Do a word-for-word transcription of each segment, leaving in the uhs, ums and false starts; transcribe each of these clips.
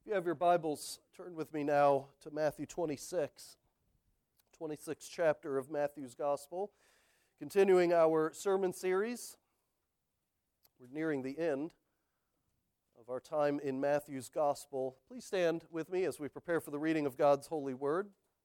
you have your Bibles, turn with me now to Matthew twenty-six, twenty-sixth chapter of Matthew's Gospel. Continuing our sermon series, we're nearing the end of our time in Matthew's Gospel. Please stand with me as we prepare for the reading of God's holy word.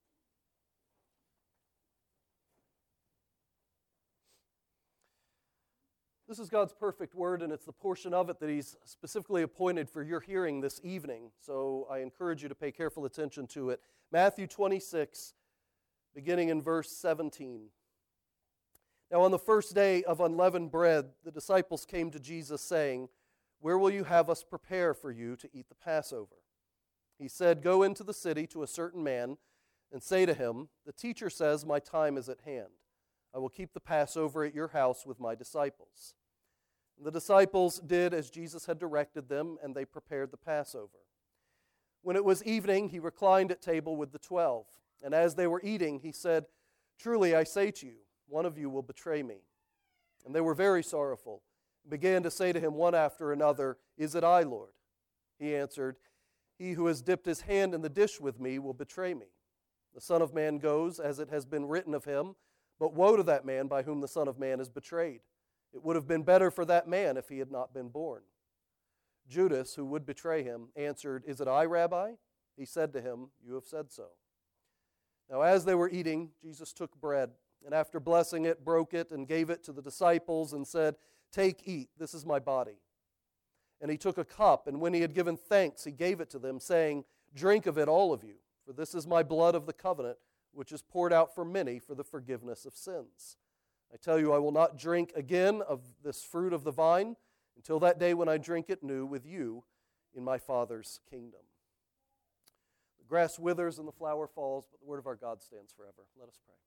This is God's perfect word, and it's the portion of it that He's specifically appointed for your hearing this evening. So I encourage you to pay careful attention to it. Matthew twenty-six, beginning in verse seventeen. Now on the first day of unleavened bread, the disciples came to Jesus, saying, "Where will you have us prepare for you to eat the Passover?" He said, "Go into the city to a certain man, and say to him, 'The teacher says, my time is at hand. I will keep the Passover at your house with my disciples.'" And the disciples did as Jesus had directed them, and they prepared the Passover. When it was evening, he reclined at table with the twelve. And as they were eating, he said, "Truly I say to you, one of you will betray me." And they were very sorrowful, and began to say to him one after another, "Is it I, Lord?" He answered, "He who has dipped his hand in the dish with me will betray me. The Son of Man goes as it has been written of him, but woe to that man by whom the Son of Man is betrayed. It would have been better for that man if he had not been born." Judas, who would betray him, answered, "Is it I, Rabbi?" He said to him, "You have said so." Now as they were eating, Jesus took bread, and after blessing it, broke it, and gave it to the disciples, and said, "Take, eat, this is my body." And he took a cup, and when he had given thanks, he gave it to them, saying, "Drink of it, all of you, for this is my blood of the covenant, which is poured out for many for the forgiveness of sins. I tell you, I will not drink again of this fruit of the vine until that day when I drink it new with you in my Father's kingdom." The grass withers and the flower falls, but the word of our God stands forever. Let us pray.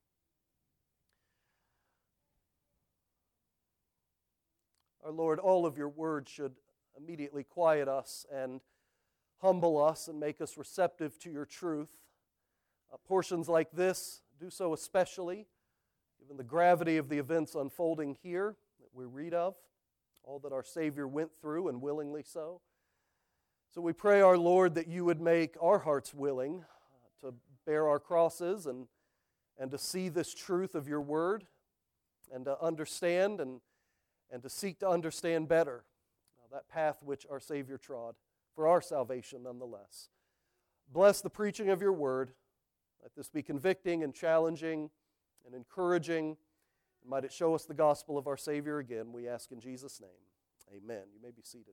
Our Lord, all of your word should immediately quiet us and humble us and make us receptive to your truth. Uh, portions like this do so especially, given the gravity of the events unfolding here that we read of, all that our Savior went through, and willingly so. So we pray, our Lord, that you would make our hearts willing uh, to bear our crosses and, and to see this truth of your word, and to understand and, and to seek to understand better uh, that path which our Savior trod for our salvation nonetheless. Bless the preaching of your word. Let this be convicting and challenging and encouraging. And might it show us the gospel of our Savior again, we ask in Jesus' name. Amen. You may be seated.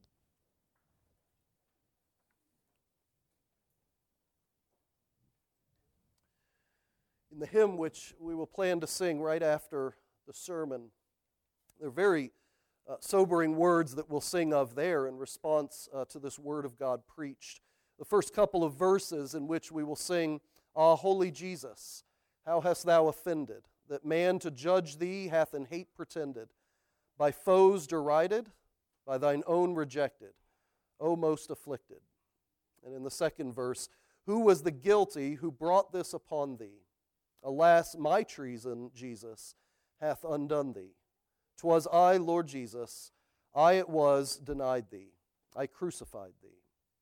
In the hymn which we will plan to sing right after the sermon, there are very uh, sobering words that we'll sing of there in response uh, to this word of God preached. The first couple of verses in which we will sing, "Ah, holy Jesus, how hast thou offended, that man to judge thee hath in hate pretended, by foes derided, by thine own rejected, O most afflicted." And in the second verse, "Who was the guilty who brought this upon thee? Alas, my treason, Jesus, hath undone thee. 'Twas I, Lord Jesus, I it was denied thee, I crucified thee."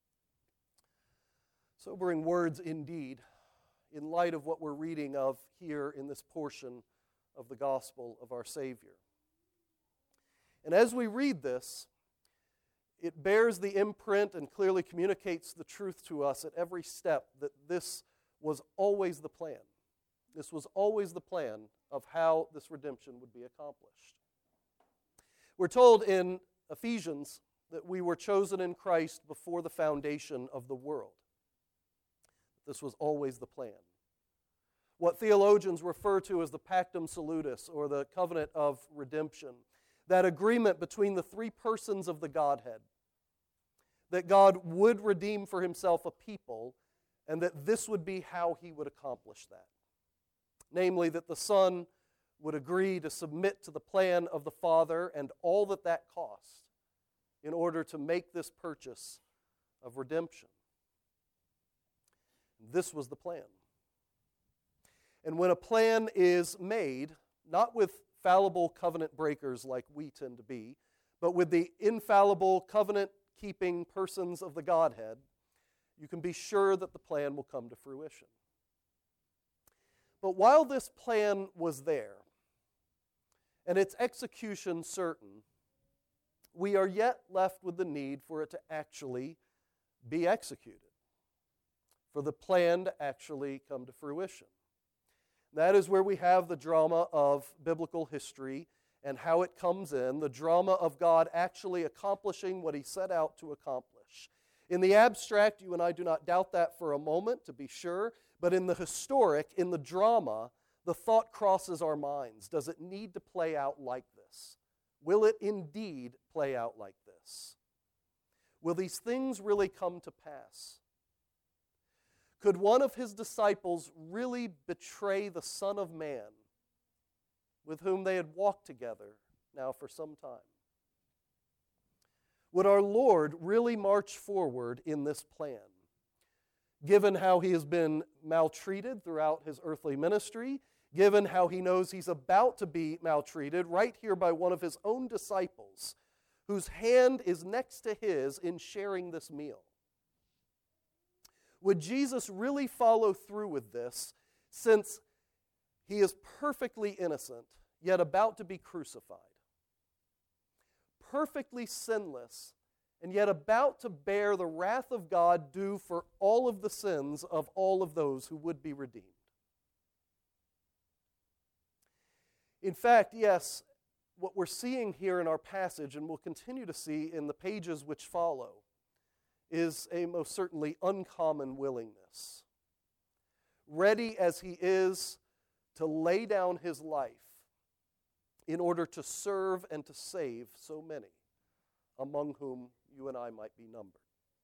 Sobering words indeed, in light of what we're reading of here in this portion of the gospel of our Savior. And as we read this, it bears the imprint and clearly communicates the truth to us at every step that this was always the plan. This was always the plan of how this redemption would be accomplished. We're told in Ephesians that we were chosen in Christ before the foundation of the world. This was always the plan. What theologians refer to as the Pactum Salutis, or the covenant of redemption, that agreement between the three persons of the Godhead, that God would redeem for himself a people, and that this would be how he would accomplish that. Namely, that the Son would agree to submit to the plan of the Father and all that that cost in order to make this purchase of redemption. This was the plan. And when a plan is made, not with fallible covenant breakers like we tend to be, but with the infallible covenant-keeping persons of the Godhead, you can be sure that the plan will come to fruition. But while this plan was there, and its execution certain, we are yet left with the need for it to actually be executed, for the plan to actually come to fruition. That is where we have the drama of biblical history and how it comes in, the drama of God actually accomplishing what He set out to accomplish. In the abstract, you and I do not doubt that for a moment, to be sure, but in the historic, in the drama, the thought crosses our minds. Does it need to play out like this? Will it indeed play out like this? Will these things really come to pass? Could one of His disciples really betray the Son of Man with whom they had walked together now for some time? Would our Lord really march forward in this plan, given how He has been maltreated throughout His earthly ministry, given how He knows He's about to be maltreated right here by one of His own disciples, whose hand is next to His in sharing this meal? Would Jesus really follow through with this, since He is perfectly innocent, yet about to be crucified? Perfectly sinless, and yet about to bear the wrath of God due for all of the sins of all of those who would be redeemed. In fact, yes, what we're seeing here in our passage, and we'll continue to see in the pages which follow, is a most certainly uncommon willingness. Ready as He is to lay down His life in order to serve and to save so many, among whom you and I might be numbered.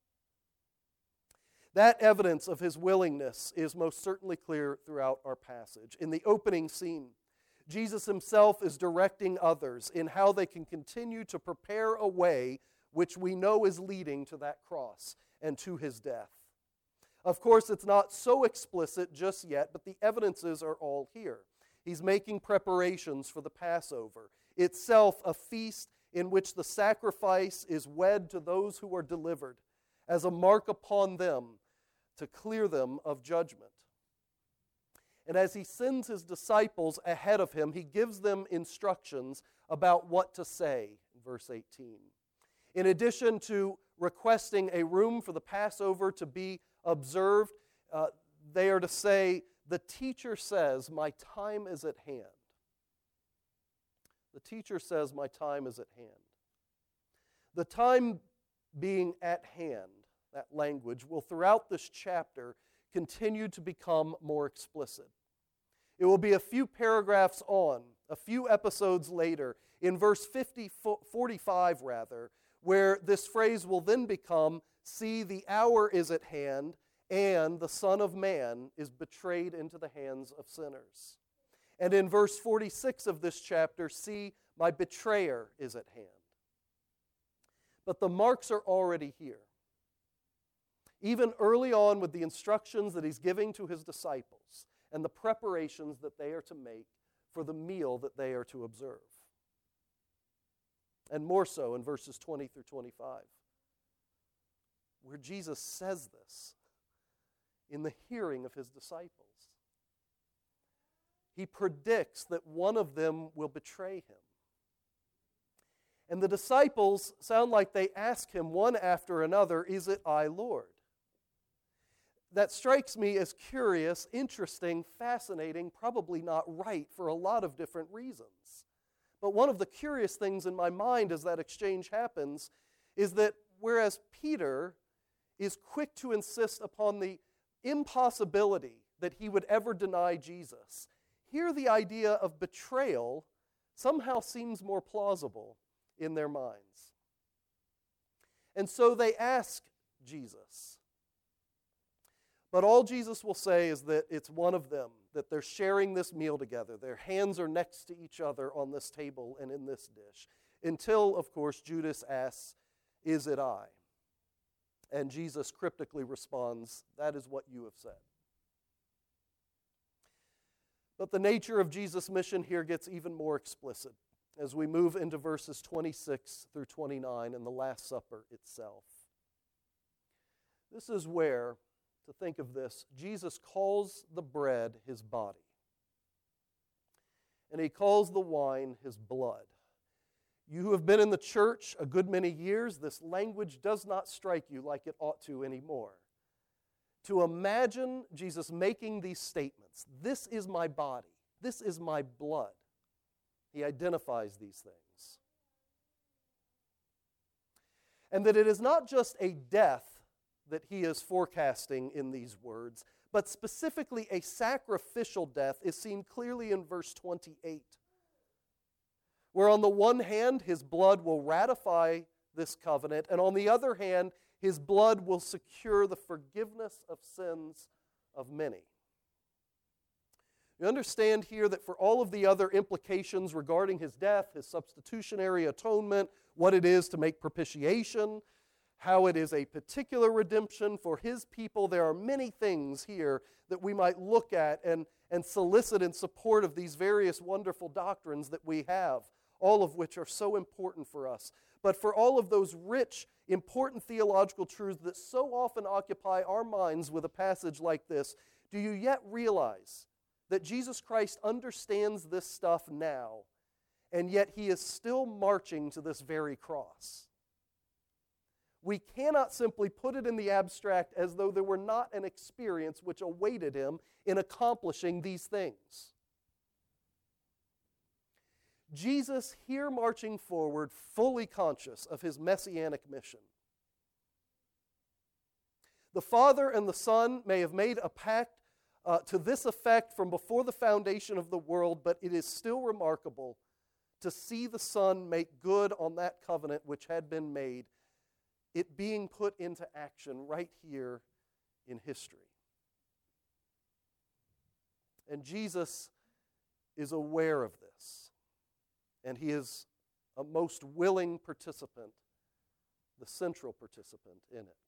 That evidence of His willingness is most certainly clear throughout our passage. In the opening scene, Jesus Himself is directing others in how they can continue to prepare a way which we know is leading to that cross and to His death. Of course, it's not so explicit just yet, but the evidences are all here. He's making preparations for the Passover, itself a feast in which the sacrifice is wed to those who are delivered, as a mark upon them to clear them of judgment. And as He sends His disciples ahead of Him, He gives them instructions about what to say, in verse eighteen. In addition to requesting a room for the Passover to be observed, uh, they are to say, "The teacher says, my time is at hand." The teacher says, "My time is at hand." The time being at hand, that language, will throughout this chapter continue to become more explicit. It will be a few paragraphs on, a few episodes later, in verse fifty, forty-five rather, where this phrase will then become, "See, the hour is at hand, and the Son of Man is betrayed into the hands of sinners." And in verse forty-six of this chapter, "See, my betrayer is at hand." But the marks are already here. Even early on with the instructions that He's giving to His disciples and the preparations that they are to make for the meal that they are to observe. And more so in verses twenty through twenty-five, where Jesus says this in the hearing of His disciples. He predicts that one of them will betray Him. And the disciples sound like they ask Him one after another, "Is it I, Lord?" That strikes me as curious, interesting, fascinating, probably not right for a lot of different reasons. But one of the curious things in my mind as that exchange happens is that whereas Peter is quick to insist upon the impossibility that he would ever deny Jesus, here the idea of betrayal somehow seems more plausible in their minds. And so they ask Jesus. But all Jesus will say is that it's one of them, that they're sharing this meal together. Their hands are next to each other on this table and in this dish. Until, of course, Judas asks, "Is it I?" And Jesus cryptically responds, "That is what you have said." But the nature of Jesus' mission here gets even more explicit as we move into verses twenty-six through twenty-nine and the Last Supper itself. This is where, to think of this, Jesus calls the bread his body. And he calls the wine his blood. You who have been in the church a good many years, this language does not strike you like it ought to anymore. To imagine Jesus making these statements, this is my body, this is my blood. He identifies these things. And that it is not just a death that he is forecasting in these words, but specifically a sacrificial death is seen clearly in verse twenty-eight. Where on the one hand, his blood will ratify this covenant, and on the other hand, his blood will secure the forgiveness of sins of many. You understand here that for all of the other implications regarding his death, his substitutionary atonement, what it is to make propitiation, how it is a particular redemption for his people, there are many things here that we might look at and, and solicit in support of these various wonderful doctrines that we have, all of which are so important for us. But for all of those rich, important theological truths that so often occupy our minds with a passage like this, do you yet realize that Jesus Christ understands this stuff now, and yet he is still marching to this very cross? We cannot simply put it in the abstract as though there were not an experience which awaited him in accomplishing these things. Jesus, here marching forward, fully conscious of his messianic mission. The Father and the Son may have made a pact uh, to this effect from before the foundation of the world, but it is still remarkable to see the Son make good on that covenant which had been made, it being put into action right here in history. And Jesus is aware of this, and he is a most willing participant, the central participant in it.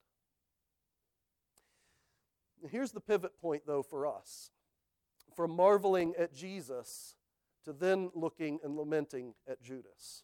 Here's the pivot point, though, for us. From marveling at Jesus to then looking and lamenting at Judas.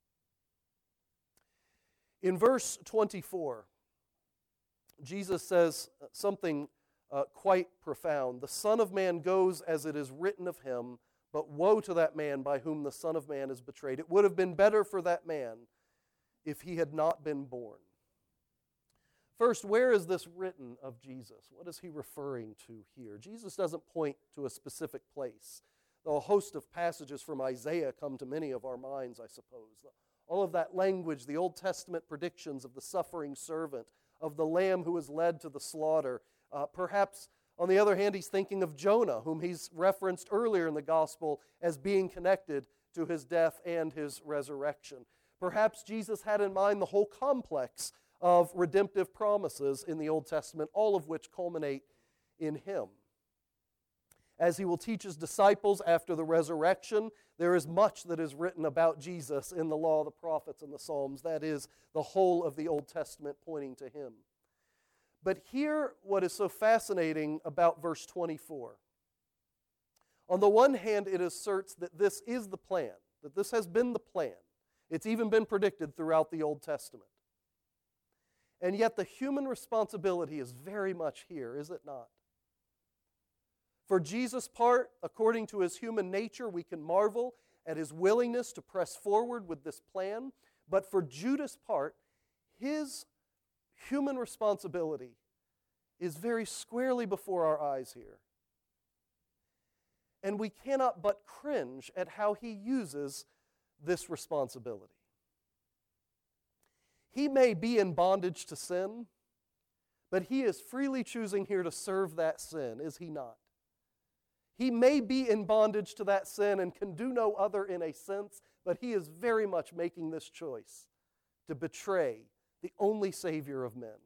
In verse twenty-four, Jesus says something uh, quite profound. The Son of Man goes as it is written of him, but woe to that man by whom the Son of Man is betrayed. It would have been better for that man if he had not been born. First, where is this written of Jesus? What is he referring to here? Jesus doesn't point to a specific place, though a host of passages from Isaiah come to many of our minds, I suppose. All of that language, the Old Testament predictions of the suffering servant, of the lamb who was led to the slaughter. Uh, perhaps, on the other hand, he's thinking of Jonah, whom he's referenced earlier in the gospel as being connected to his death and his resurrection. Perhaps Jesus had in mind the whole complex of redemptive promises in the Old Testament, all of which culminate in him. As he will teach his disciples after the resurrection, there is much that is written about Jesus in the law, the prophets, and the Psalms. That is the whole of the Old Testament pointing to him. But here, what is so fascinating about verse twenty-four. On the one hand, it asserts that this is the plan, that this has been the plan. It's even been predicted throughout the Old Testament. And yet the human responsibility is very much here, is it not? For Jesus' part, according to his human nature, we can marvel at his willingness to press forward with this plan. But for Judas' part, his human responsibility is very squarely before our eyes here. And we cannot but cringe at how he uses this responsibility. He may be in bondage to sin, but he is freely choosing here to serve that sin, is he not? He may be in bondage to that sin and can do no other in a sense, but he is very much making this choice to betray the only Savior of men.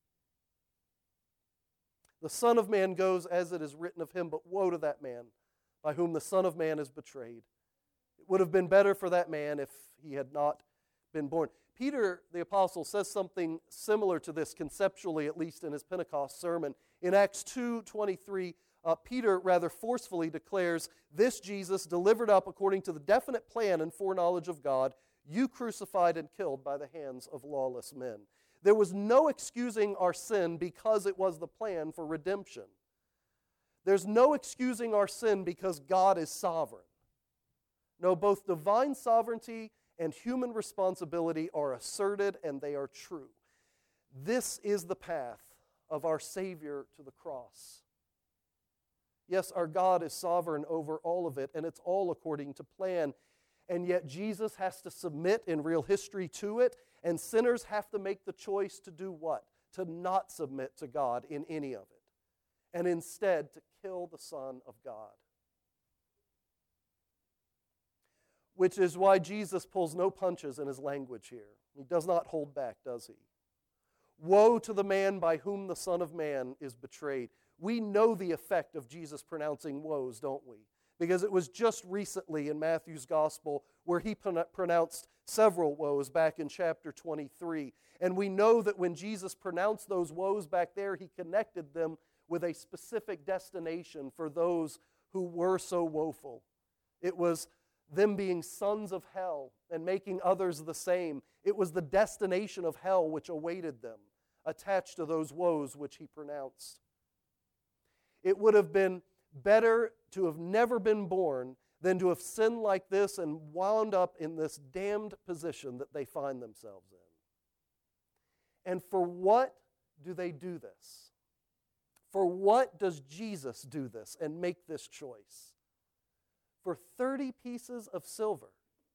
The Son of Man goes as it is written of him, but woe to that man by whom the Son of Man is betrayed. It would have been better for that man if he had not been born. Peter, the apostle, says something similar to this, conceptually, at least in his Pentecost sermon. In Acts two twenty-three, uh, Peter rather forcefully declares, "This Jesus, delivered up according to the definite plan and foreknowledge of God, you crucified and killed by the hands of lawless men." There was no excusing our sin because it was the plan for redemption. There's no excusing our sin because God is sovereign. No, both divine sovereignty and human responsibility are asserted and they are true. This is the path of our Savior to the cross. Yes, our God is sovereign over all of it, and it's all according to plan. And yet Jesus has to submit in real history to it, and sinners have to make the choice to do what? To not submit to God in any of it, and instead to kill the Son of God. Which is why Jesus pulls no punches in his language here. He does not hold back, does he? Woe to the man by whom the Son of Man is betrayed. We know the effect of Jesus pronouncing woes, don't we? Because it was just recently in Matthew's Gospel where he pronounced several woes back in chapter twenty-three. And we know that when Jesus pronounced those woes back there, he connected them with a specific destination for those who were so woeful. It was them being sons of hell and making others the same. It was the destination of hell which awaited them, attached to those woes which he pronounced. It would have been better to have never been born than to have sinned like this and wound up in this damned position that they find themselves in. And for what do they do this? For what does Jesus do this and make this choice? For thirty pieces of silver.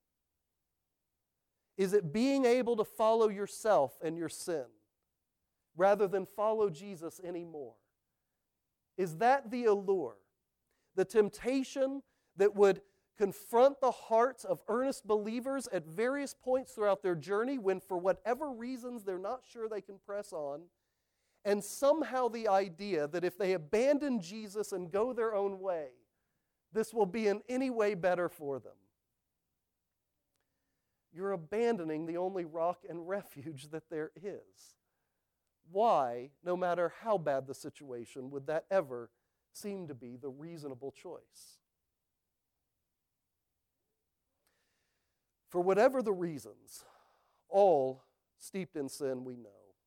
Is it being able to follow yourself and your sin rather than follow Jesus anymore? Is that the allure, the temptation that would confront the hearts of earnest believers at various points throughout their journey when for whatever reasons they're not sure they can press on, and somehow the idea that if they abandon Jesus and go their own way, this will be in any way better for them? You're abandoning the only rock and refuge that there is. Why, no matter how bad the situation, would that ever seem to be the reasonable choice? For whatever the reasons, all steeped in sin we know,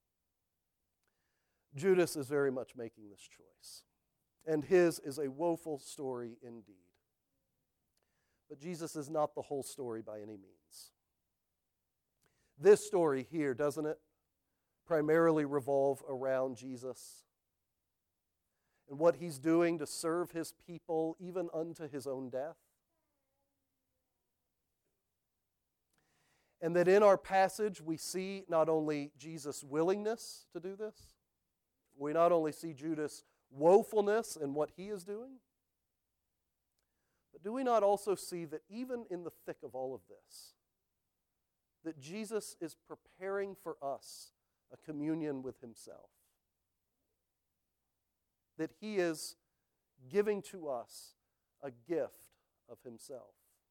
Judas is very much making this choice. And his is a woeful story indeed. But Jesus is not the whole story by any means. This story here, doesn't it, primarily revolve around Jesus and what he's doing to serve his people even unto his own death? And that in our passage we see not only Jesus' willingness to do this, we not only see Judas' woefulness in what he is doing, but do we not also see that even in the thick of all of this, that Jesus is preparing for us a communion with himself? That he is giving to us a gift of himself.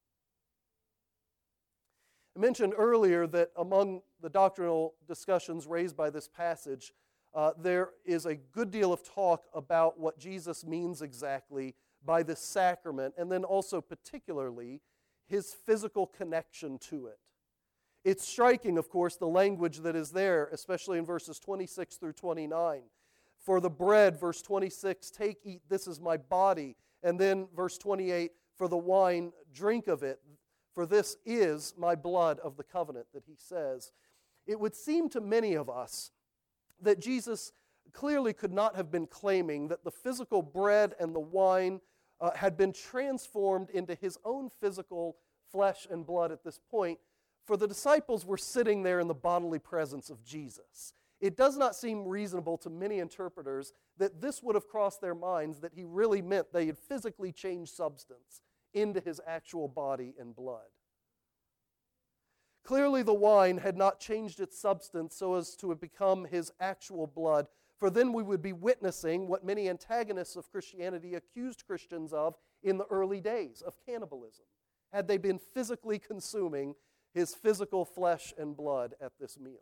I mentioned earlier that among the doctrinal discussions raised by this passage, uh, there is a good deal of talk about what Jesus means exactly by this sacrament, and then also particularly his physical connection to it. It's striking, of course, the language that is there, especially in verses twenty-six through twenty-nine. For the bread, verse twenty-six, take, eat, this is my body. And then verse twenty-eight, for the wine, drink of it, for this is my blood of the covenant, that he says. It would seem to many of us that Jesus clearly could not have been claiming that the physical bread and the wine uh, had been transformed into his own physical flesh and blood at this point, for the disciples were sitting there in the bodily presence of Jesus. It does not seem reasonable to many interpreters that this would have crossed their minds that he really meant they had physically changed substance into his actual body and blood. Clearly the wine had not changed its substance so as to have become his actual blood, for then we would be witnessing what many antagonists of Christianity accused Christians of in the early days, of cannibalism, had they been physically consuming his physical flesh and blood at this meal.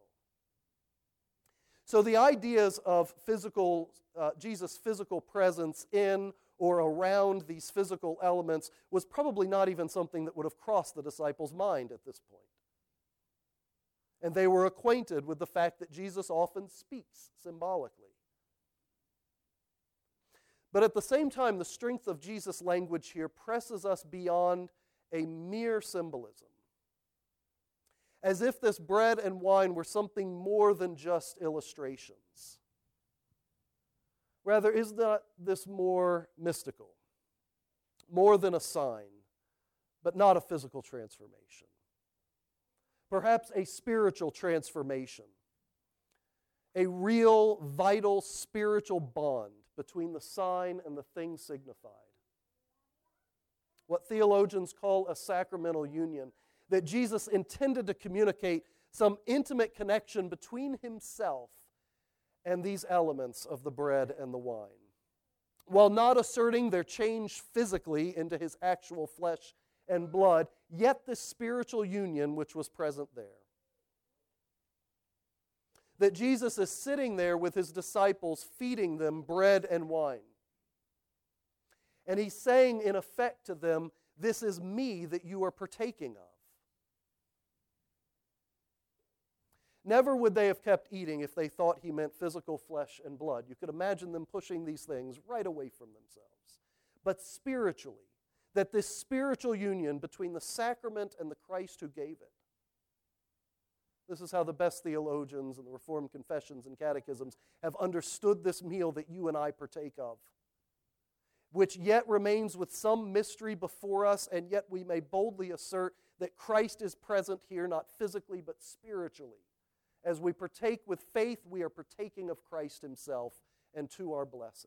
So the ideas of physical, uh, Jesus' physical presence in or around these physical elements was probably not even something that would have crossed the disciples' mind at this point. and they were acquainted with the fact that Jesus often speaks symbolically. But at the same time, the strength of Jesus' language here presses us beyond a mere symbolism, as if this bread and wine were something more than just illustrations. Rather, is not this more mystical, more than a sign, but not a physical transformation? Perhaps a spiritual transformation, a real, vital, spiritual bond between the sign and the thing signified. What theologians call a sacramental union, that Jesus intended to communicate some intimate connection between himself and these elements of the bread and the wine, while not asserting their change physically into his actual flesh and blood, yet the spiritual union which was present there. That Jesus is sitting there with his disciples, feeding them bread and wine. And he's saying in effect to them, this is me that you are partaking of. Never would they have kept eating if they thought he meant physical flesh and blood. You could imagine them pushing these things right away from themselves. But spiritually, that this spiritual union between the sacrament and the Christ who gave it. This is how the best theologians and the Reformed confessions and catechisms have understood this meal that you and I partake of, which yet remains with some mystery before us, and yet we may boldly assert that Christ is present here, not physically but spiritually. As we partake with faith, we are partaking of Christ himself, and to our blessing.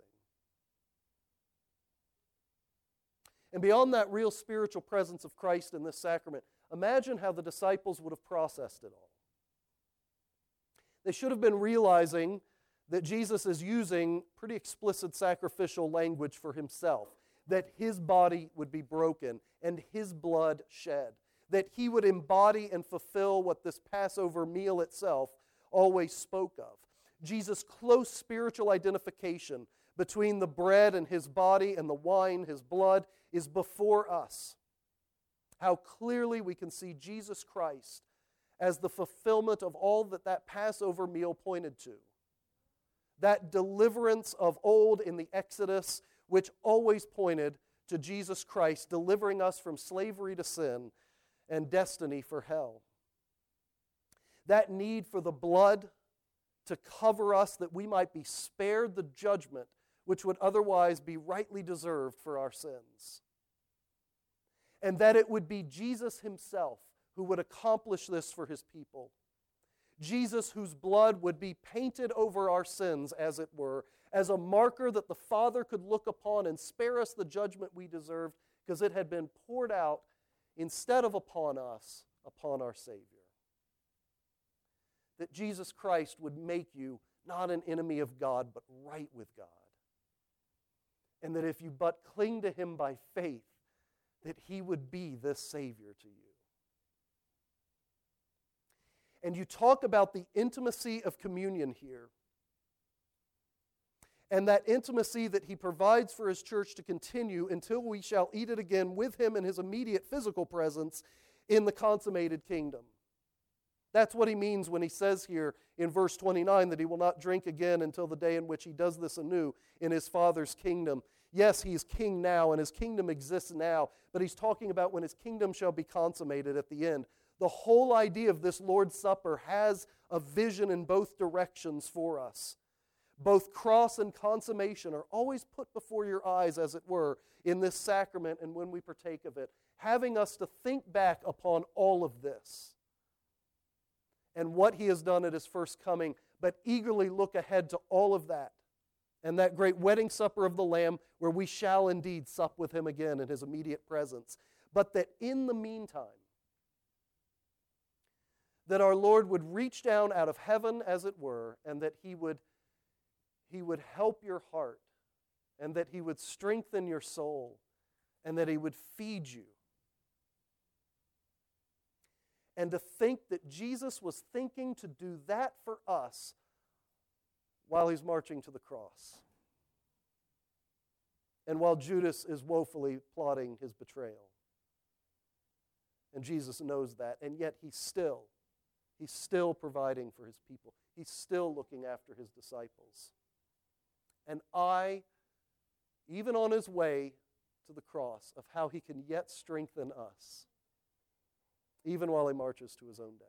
And beyond that real spiritual presence of Christ in this sacrament, imagine how the disciples would have processed it all. They should have been realizing that Jesus is using pretty explicit sacrificial language for himself, that his body would be broken and his blood shed, that he would embody and fulfill what this Passover meal itself always spoke of. Jesus' close spiritual identification between the bread and his body and the wine, his blood, is before us. How clearly we can see Jesus Christ as the fulfillment of all that that Passover meal pointed to. That deliverance of old in the Exodus, which always pointed to Jesus Christ delivering us from slavery to sin and destiny for hell. That need for the blood to cover us that we might be spared the judgment which would otherwise be rightly deserved for our sins. And that it would be Jesus himself who would accomplish this for his people. Jesus, whose blood would be painted over our sins, as it were, as a marker that the Father could look upon and spare us the judgment we deserved, because it had been poured out instead of upon us, upon our Savior. That Jesus Christ would make you not an enemy of God, but right with God. And that if you but cling to him by faith, that he would be this Savior to you. And you talk about the intimacy of communion here, and that intimacy that he provides for his church to continue until we shall eat it again with him in his immediate physical presence in the consummated kingdom. That's what he means when he says here in verse twenty-nine that he will not drink again until the day in which he does this anew in his Father's kingdom. Yes, he is king now, and his kingdom exists now, but he's talking about when his kingdom shall be consummated at the end. The whole idea of this Lord's Supper has a vision in both directions for us. Both cross and consummation are always put before your eyes, as it were, in this sacrament and when we partake of it, having us to think back upon all of this and what he has done at his first coming, but eagerly look ahead to all of that and that great wedding supper of the Lamb where we shall indeed sup with him again in his immediate presence. But that in the meantime, that our Lord would reach down out of heaven, as it were, and that he would, he would help your heart, and that he would strengthen your soul, and that he would feed you. And to think that Jesus was thinking to do that for us while he's marching to the cross, and while Judas is woefully plotting his betrayal. And Jesus knows that, and yet he still He's still providing for his people. He's still looking after his disciples. An eye, even on his way to the cross, of how he can yet strengthen us, even while he marches to his own death.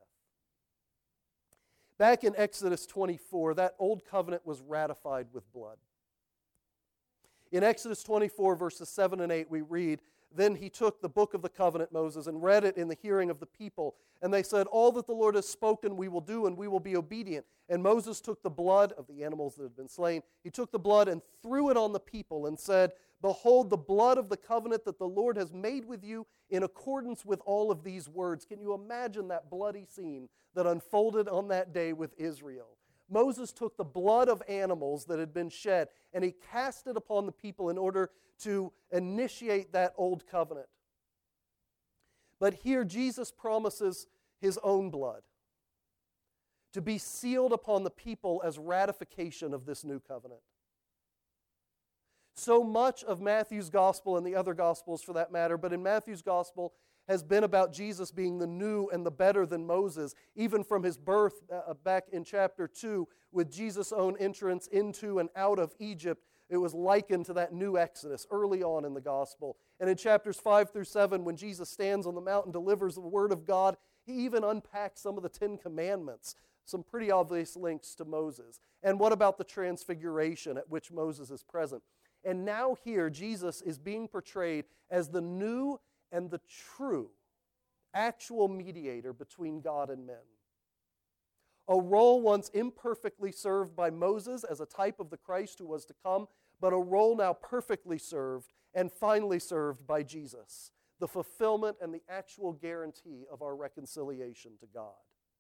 Back in Exodus twenty-four, that old covenant was ratified with blood. In Exodus twenty-four, verses seven and eight, we read, "Then he took the book of the covenant, Moses, and read it in the hearing of the people. And they said, 'All that the Lord has spoken we will do, and we will be obedient.' And Moses took the blood of the animals that had been slain. He took the blood and threw it on the people and said, 'Behold, the blood of the covenant that the Lord has made with you in accordance with all of these words.'" Can you imagine that bloody scene that unfolded on that day with Israel? Moses took the blood of animals that had been shed and he cast it upon the people in order to initiate that old covenant. But here Jesus promises his own blood to be sealed upon the people as ratification of this new covenant. So much of Matthew's gospel, and the other gospels for that matter, but in Matthew's gospel has been about Jesus being the new and the better than Moses, even from his birth uh, back in chapter two, with Jesus' own entrance into and out of Egypt. It was likened to that new Exodus early on in the gospel. And in chapters five through seven, when Jesus stands on the mountain and delivers the word of God, he even unpacks some of the Ten Commandments, some pretty obvious links to Moses. And what about the transfiguration at which Moses is present? And now here, Jesus is being portrayed as the new and the true, actual mediator between God and men. A role once imperfectly served by Moses as a type of the Christ who was to come, but a role now perfectly served and finally served by Jesus, the fulfillment and the actual guarantee of our reconciliation to God.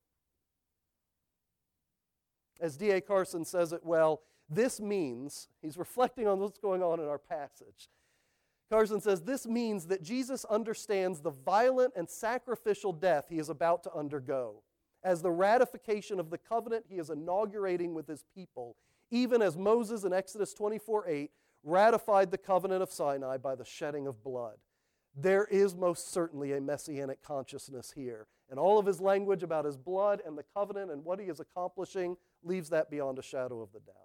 As D A Carson says it well, this means, he's reflecting on what's going on in our passage. Carson says, this means that Jesus understands the violent and sacrificial death he is about to undergo as the ratification of the covenant he is inaugurating with his people, even as Moses in Exodus twenty-four eight ratified the covenant of Sinai by the shedding of blood. There is most certainly a messianic consciousness here, and all of his language about his blood and the covenant and what he is accomplishing leaves that beyond a shadow of the doubt.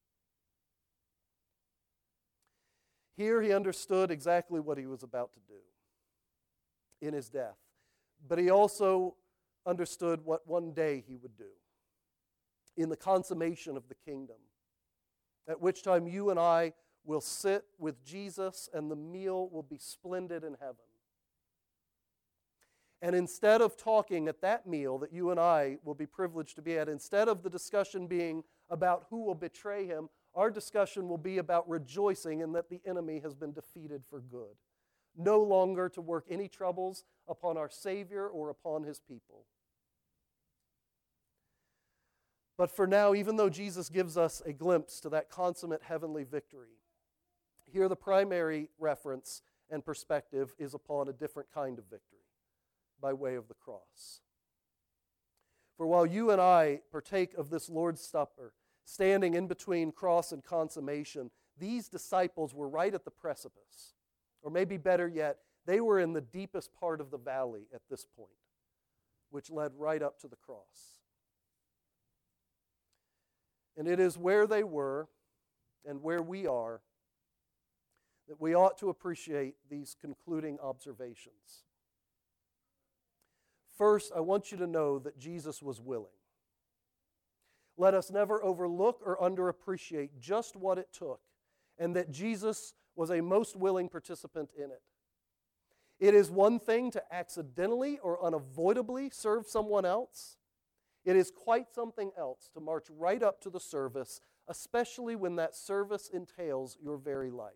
Here he understood exactly what he was about to do in his death. But he also understood what one day he would do in the consummation of the kingdom, at which time you and I will sit with Jesus and the meal will be splendid in heaven. And instead of talking at that meal that you and I will be privileged to be at, instead of the discussion being about who will betray him, our discussion will be about rejoicing in that the enemy has been defeated for good, no longer to work any troubles upon our Savior or upon his people. But for now, even though Jesus gives us a glimpse to that consummate heavenly victory, here the primary reference and perspective is upon a different kind of victory by way of the cross. For while you and I partake of this Lord's Supper, standing in between cross and consummation, these disciples were right at the precipice. Or maybe better yet, they were in the deepest part of the valley at this point, which led right up to the cross. And it is where they were and where we are that we ought to appreciate these concluding observations. First, I want you to know that Jesus was willing. Let us never overlook or underappreciate just what it took, and that Jesus was a most willing participant in it. It is one thing to accidentally or unavoidably serve someone else. It is quite something else to march right up to the service, especially when that service entails your very life.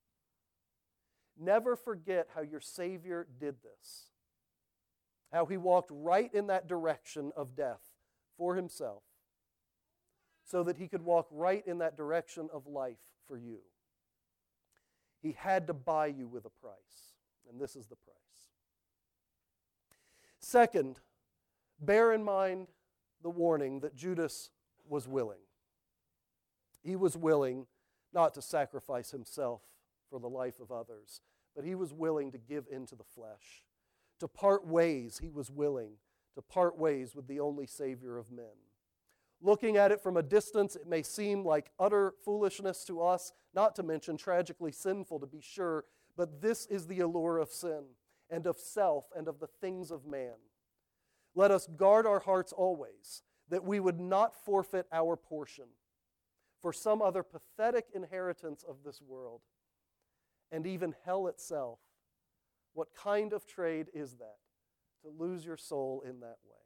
Never forget how your Savior did this, how he walked right in that direction of death for himself, so that he could walk right in that direction of life for you. He had to buy you with a price, and this is the price. Second, bear in mind the warning that Judas was willing. He was willing not to sacrifice himself for the life of others, but he was willing to give into the flesh. To part ways, he was willing to part ways with the only Savior of men. Looking at it from a distance, it may seem like utter foolishness to us, not to mention tragically sinful to be sure, but this is the allure of sin and of self and of the things of man. Let us guard our hearts always, that we would not forfeit our portion for some other pathetic inheritance of this world, and even hell itself. What kind of trade is that, to lose your soul in that way?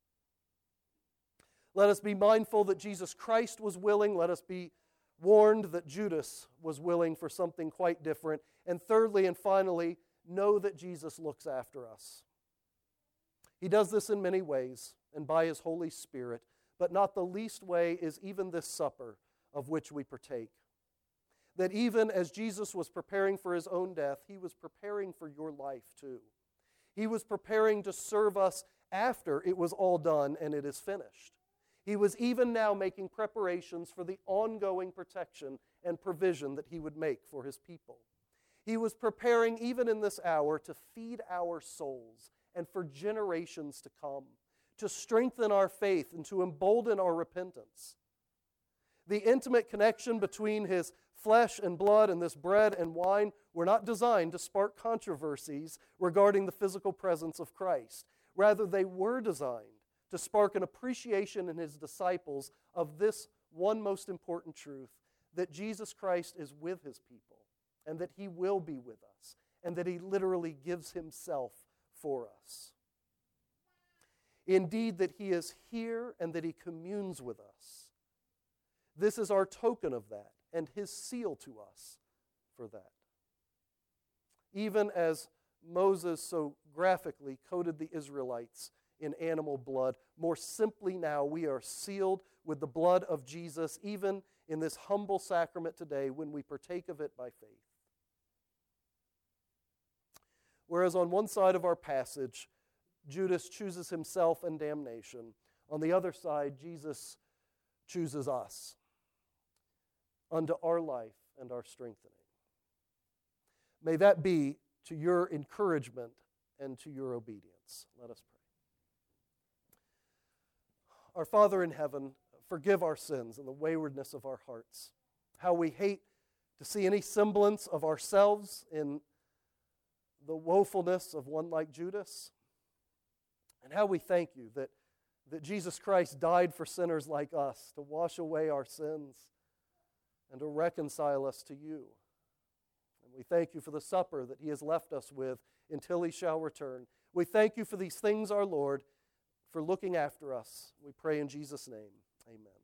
Let us be mindful that Jesus Christ was willing. Let us be warned that Judas was willing for something quite different. And thirdly and finally, know that Jesus looks after us. He does this in many ways and by His Holy Spirit, but not the least way is even this supper of which we partake. That even as Jesus was preparing for His own death, He was preparing for your life too. He was preparing to serve us after it was all done and it is finished. He was even now making preparations for the ongoing protection and provision that He would make for His people. He was preparing even in this hour to feed our souls and for generations to come, to strengthen our faith and to embolden our repentance. The intimate connection between His flesh and blood and this bread and wine were not designed to spark controversies regarding the physical presence of Christ. Rather, they were designed to spark an appreciation in His disciples of this one most important truth, that Jesus Christ is with His people, and that He will be with us, and that He literally gives Himself for us. Indeed, that He is here and that He communes with us. This is our token of that, and His seal to us for that. Even as Moses so graphically coated the Israelites in animal blood, more simply now we are sealed with the blood of Jesus, even in this humble sacrament today when we partake of it by faith. Whereas on one side of our passage, Judas chooses himself and damnation, on the other side, Jesus chooses us unto our life and our strengthening. May that be to your encouragement and to your obedience. Let us pray. Our Father in heaven, forgive our sins and the waywardness of our hearts. How we hate to see any semblance of ourselves in the woefulness of one like Judas. And how we thank you that, that Jesus Christ died for sinners like us to wash away our sins and to reconcile us to you. And we thank you for the supper that He has left us with until He shall return. We thank you for these things, our Lord, for looking after us. We pray in Jesus' name. Amen.